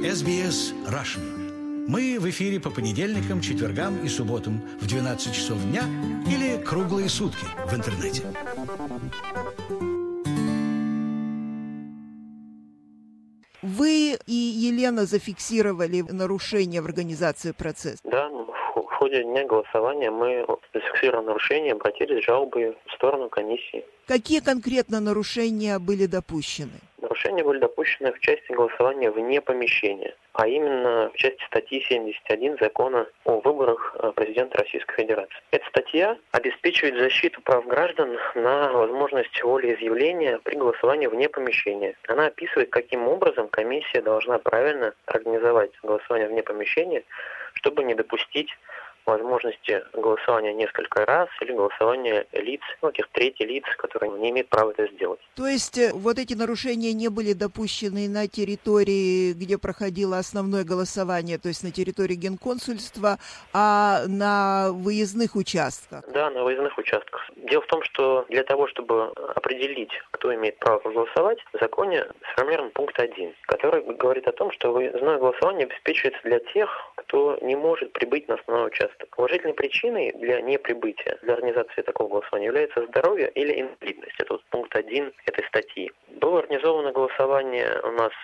SBS Russian. Мы в эфире по понедельникам, четвергам и субботам в 12 часов дня или круглые сутки в интернете. Вы и Елена зафиксировали нарушение в организации процесса? Да, в ходе дня голосования мы зафиксировали нарушение, обратились с жалобой в сторону комиссии. Какие конкретно нарушения были допущены? Нарушения были допущены в части голосования вне помещения, а именно в части статьи 71 Закона о выборах президента Российской Федерации. Эта статья обеспечивает защиту прав граждан на возможность волеизъявления при голосовании вне помещения. Она описывает, каким образом комиссия должна правильно организовать голосование вне помещения, чтобы не допустить возможности голосования несколько раз или голосования лиц, третьих лиц, которые не имеют права это сделать. То есть вот эти нарушения не были допущены на территории, где проходило основное голосование, то есть на территории Генконсульства, а на выездных участках? Да, на выездных участках. Дело в том, что для того, чтобы определить, кто имеет право проголосовать, в законе сформирован пункт 1, который говорит о том, что выездное голосование обеспечивается для тех, кто не может прибыть на основной участок. Уважительной причиной для неприбытия, для организации такого голосования является здоровье или инвалидность. Это вот пункт 1 этой статьи. Было организовано голосование у нас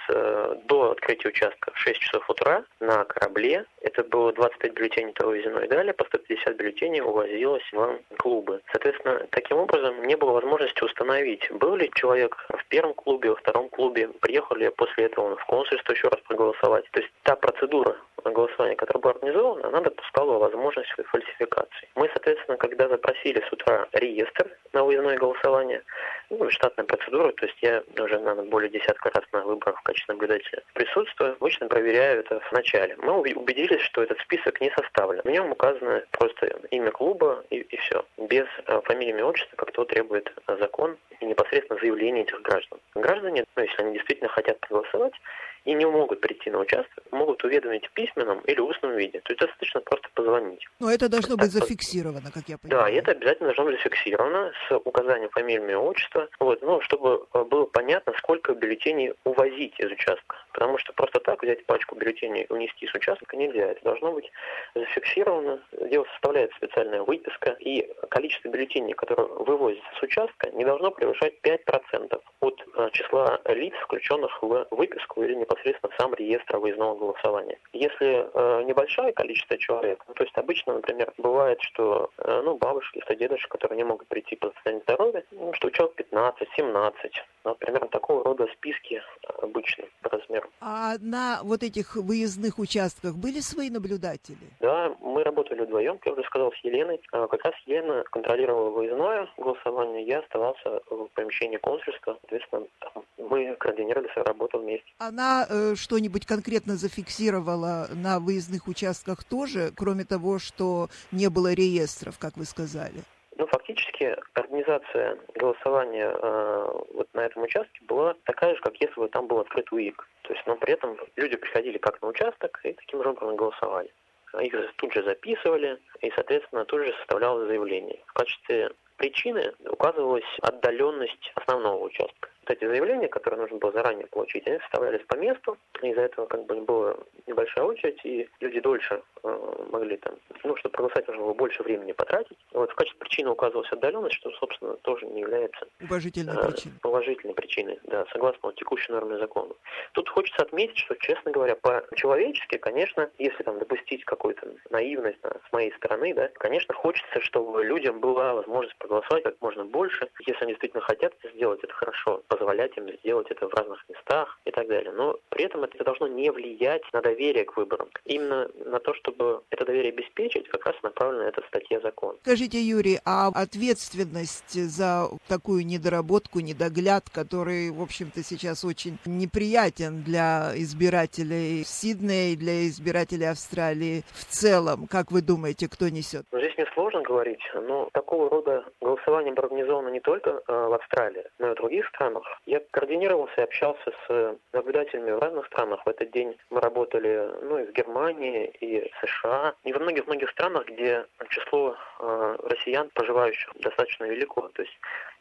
до открытия участка в 6 часов утра на корабле. Это было 25 бюллетеней довезено, и далее по 150 бюллетеней увозилось в клубы. Соответственно, таким образом не было возможности установить, был ли человек в первом клубе, во втором клубе, приехал ли после этого в консульство еще раз проголосовать. То есть та процедура голосования, которая была организована, она допускала возможность фальсификации. Мы, соответственно, когда запросили с утра реестр на выездное голосование, штатная процедура, то есть я уже, наверное, более десятка раз на выборах в качестве наблюдателя присутствую, обычно проверяю это в начале. Мы убедились, что этот список не составлен. В нем указано просто имя клуба и все. Без фамилии, имя, отчества, как то требует закон и непосредственно заявление этих граждан. Граждане, если они действительно хотят проголосовать, и не могут прийти на участок, могут уведомить в письменном или устном виде. То есть достаточно просто позвонить. Но это должно быть зафиксировано, как я понимаю. Да, это обязательно должно быть зафиксировано с указанием фамилии, имя, отчества, чтобы было понятно, сколько бюллетеней увозить из участка. Потому что просто так взять пачку бюллетеней и унести с участка нельзя. Это должно быть зафиксировано. Дело составляет специальная выписка, и количество бюллетеней, которые вывозятся с участка, не должно превышать 5% от числа лиц, включенных в выписку или непосредственно сам реестр выездного голосования. Если небольшое количество человек, то есть обычно, например, бывает, что бабушки, что дедушки, которые не могут прийти по состоянию здоровья, что человек 15, 17, примерно такого рода списки обычно по размеру. А на вот этих выездных участках были свои наблюдатели? Да, мы работали вдвоем, как я уже сказал, с Еленой. Как раз Елена контролировала выездное голосование, я оставался в помещении консульства. Соответственно, мы координировали свою работу вместе. Она что-нибудь конкретно зафиксировала на выездных участках тоже, кроме того, что не было реестров, как вы сказали? Фактически организация голосования на этом участке была такая же, как если бы там был открыт УИК. То есть, но при этом люди приходили как на участок и таким же образом голосовали. Их тут же записывали и, соответственно, тут же составлялось заявление. В качестве причины указывалась отдаленность основного участка. Эти заявления, которые нужно было заранее получить, они составлялись по месту, из-за этого была небольшая очередь, и люди дольше могли чтобы проголосовать, нужно было больше времени потратить. В качестве причины указывалась отдаленность, что, собственно, тоже не является положительной причиной, да, согласно текущей норме закона. Тут хочется отметить, что, честно говоря, по-человечески, конечно, если допустить какую-то наивность с моей стороны, да, конечно, хочется, чтобы людям была возможность проголосовать как можно больше. Если они действительно хотят сделать это хорошо, позволять им сделать это в разных местах и так далее. Но при этом это должно не влиять на доверие к выборам. Именно на то, чтобы это доверие обеспечить, как раз направлена эта статья закона. Скажите, Юрий, а ответственность за такую недоработку, недогляд, который, в общем-то, сейчас очень неприятен для избирателей Сиднея и для избирателей Австралии в целом, как вы думаете, кто несет? Здесь мне сложно говорить, но такого рода голосование организовано не только в Австралии, но и в других странах. Я координировался и общался с наблюдателями в разных странах. В этот день мы работали и в Германии, и в США, и во многих странах, где число россиян, проживающих, достаточно велико. То есть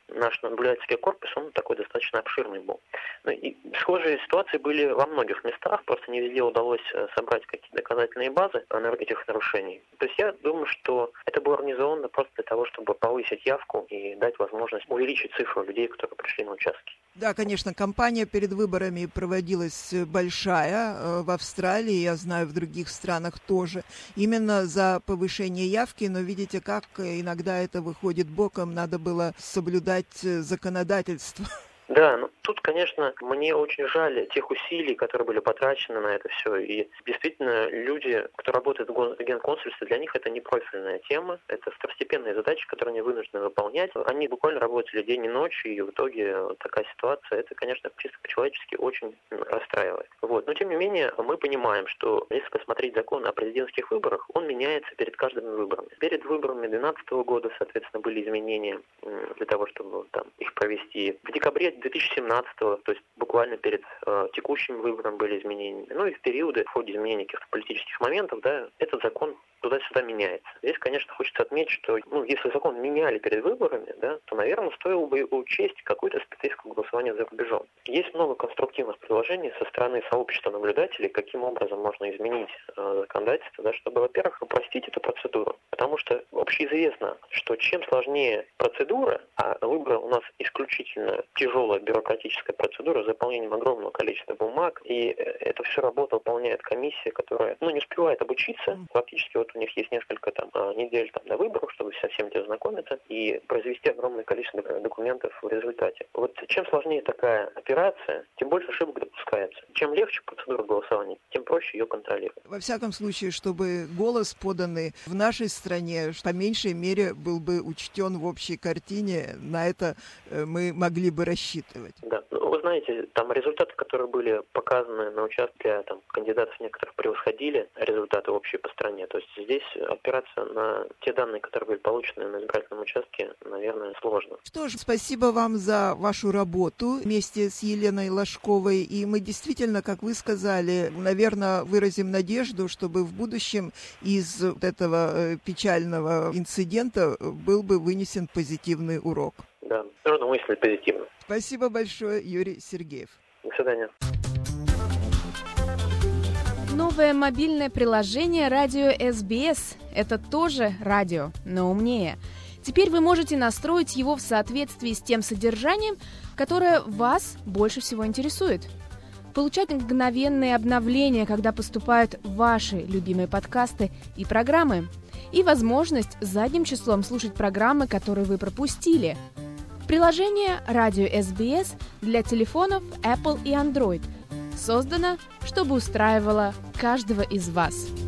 наш наблюдательский корпус, он такой достаточно обширный был. Ну, и схожие ситуации были во многих местах, просто не везде удалось собрать какие-то доказательные базы этих нарушений. То есть я думаю, что это было организовано просто для того, чтобы повысить явку и дать возможность увеличить цифру людей, которые пришли на участки. Да, конечно, кампания перед выборами проводилась большая в Австралии, я знаю, в других странах тоже, именно за повышение явки, но видите, как иногда это выходит боком, надо было соблюдать законодательство. Да, ну тут, конечно, мне очень жаль тех усилий, которые были потрачены на это все. И действительно, люди, кто работает в генконсульстве, для них это не профильная тема, это второстепенные задачи, которые они вынуждены выполнять. Они буквально работали день и ночь, и в итоге такая ситуация, это, конечно, чисто по-человечески очень расстраивает. Вот. Но, тем не менее, мы понимаем, что если посмотреть закон о президентских выборах, он меняется перед каждыми выборами. Перед выборами 2012 года, соответственно, были изменения для того, чтобы там их провести. В декабре 2017-го, то есть буквально перед текущим выбором были изменения. Ну и в периоды, в ходе изменения каких-то политических моментов, да, этот закон туда-сюда меняется. Здесь, конечно, хочется отметить, что если закон меняли перед выборами, да, то, наверное, стоило бы учесть какую-то специфику голосования за рубежом. Есть много конструктивных предложений со стороны сообщества наблюдателей, каким образом можно изменить законодательство, да, чтобы, во-первых, упростить эту процедуру. Потому что общеизвестно, что чем сложнее процедура, а выборы у нас исключительно тяжелая бюрократическая процедура с заполнением огромного количества бумаг, и это все работа выполняет комиссия, которая не успевает обучиться. Фактически у них есть несколько недель до выборов, чтобы со всем этим знакомиться и произвести огромное количество документов в результате. Вот чем сложнее такая операция, тем больше ошибок допускается. Чем легче процедура голосования, тем проще ее контролировать. Во всяком случае, чтобы голос, поданный в нашей стране, по меньшей мере был бы учтен в общей картине, на это мы могли бы рассчитывать. Да. Вы знаете, там результаты, которые были показаны на участке, кандидатов некоторых превосходили результаты общие по стране. То есть здесь опираться на те данные, которые были получены на избирательном участке, наверное, сложно. Что ж, спасибо вам за вашу работу вместе с Еленой Ложковой. И мы действительно, как вы сказали, наверное, выразим надежду, чтобы в будущем из этого печального инцидента был бы вынесен позитивный урок. Да, нужно мыслить позитивно. Спасибо большое, Юрий Сергеев. До свидания. Новое мобильное приложение «Радио СБС» — это тоже радио, но умнее. Теперь вы можете настроить его в соответствии с тем содержанием, которое вас больше всего интересует. Получать мгновенные обновления, когда поступают ваши любимые подкасты и программы. И возможность задним числом слушать программы, которые вы пропустили. Приложение «Радио СБС» для телефонов Apple и Android создано, чтобы устраивало каждого из вас.